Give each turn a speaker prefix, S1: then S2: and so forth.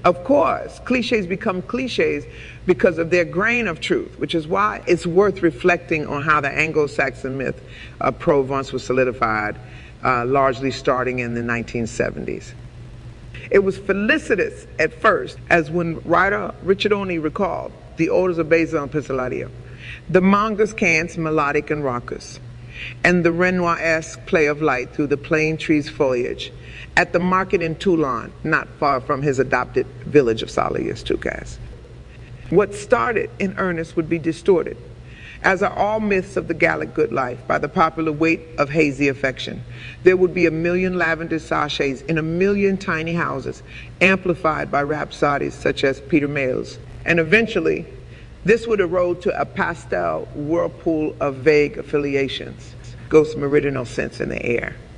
S1: Of course, cliches become cliches because of their grain of truth, which is why it's worth reflecting on how the Anglo-Saxon myth of Provence was solidified, largely starting in the 1970s. It was felicitous at first, as when writer Ricciardoni recalled, the odors of basil and piscillaria, the mongoose cants melodic and raucous, and the Renoir-esque play of light through the plane tree's foliage at the market in Toulon, not far from his adopted village of Sallier-Stucas. What started in earnest would be distorted, as are all myths of the Gallic good life, by the popular weight of hazy affection. There would be a million lavender sachets in a million tiny houses, amplified by rhapsodies such as Peter Mail's. And eventually, this would erode to a pastel whirlpool of vague affiliations, ghost meridional scents in the air.